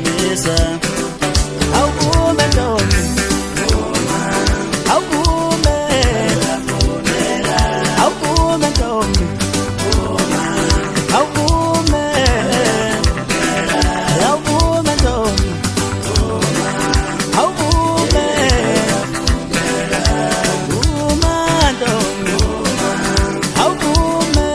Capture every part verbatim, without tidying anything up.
ngiyakhombisa awubume ntombi awubume awubume ntombi awubume awubume ntombi awubume uma ntombi awubume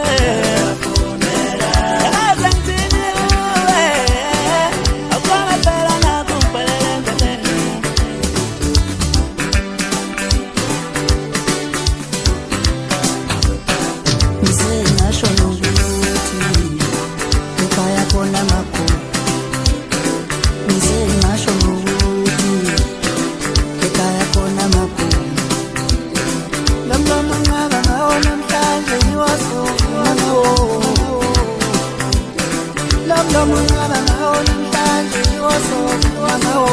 yaza ngitiniwe akwama phela nakumpelele ngisho nokuthi ekhaya khona makhulu ngisho nokuthi ekhaya khona makhulu lamlama ngaba ngawo namhlanje ngiwasofuna ngawo lamlama ngaba ngawo namhlanje ngiwasofuna ngawo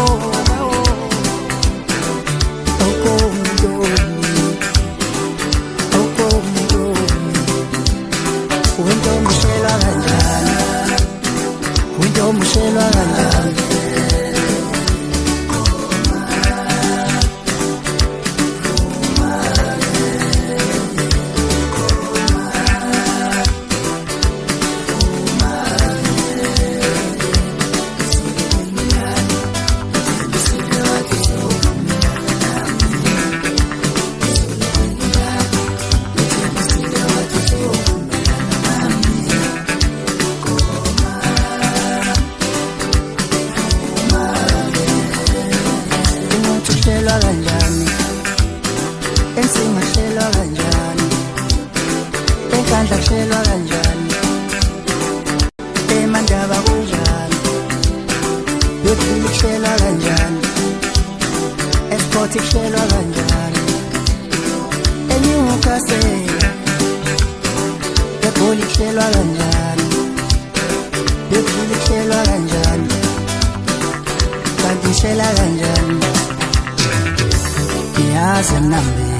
Mushelwa kanjani Winto mushelwa kanjani Shelwa kanjani ensinga shelwa kanjani enkandla shelwa kanjani emandaba kunjani yokuphila shelwa kanjani esport shelwa kanjani enyuka sela ebhola shelwa kanjani yokuphila shelwa kanjani kanti shelwa kanjani yazi nami